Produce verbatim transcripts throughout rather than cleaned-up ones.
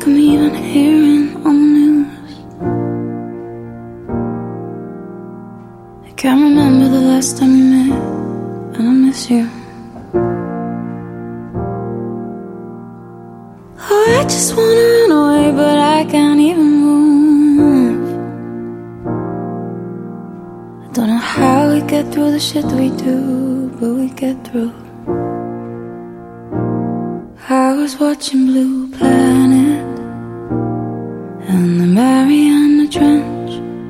like I'm even hearing on the news. I can't remember the last time we met, and I miss you. Oh, I just wanna run away, but I can't even move. I don't know how we get through the shit that we do, but we get through. I was watching Blue Planet and the Mariana Trench.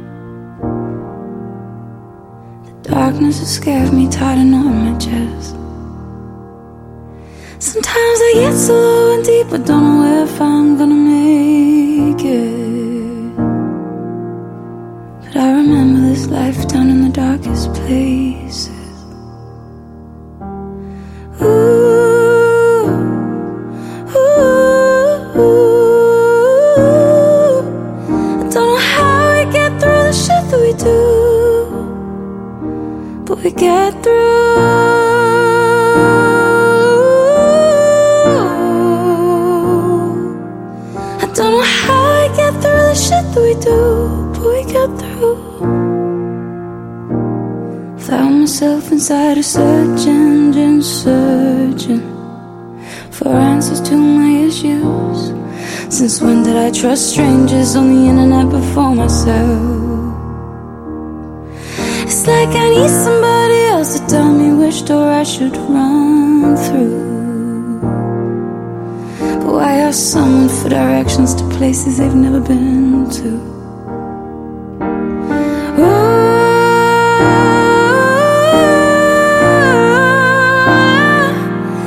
The darkness has scared me, tied a knot in my chest. Sometimes I get so low and deep, I don't know if I'm gonna make it. But I remember this life down in the darkest places. Ooh. But we get through. I don't know how we get through the shit that we do, but we get through. Found myself inside a search engine, searching for answers to my issues. Since when did I trust strangers on the internet before myself? It's like I need somebody else to tell me which door I should run through. But why ask someone for directions to places they've never been to?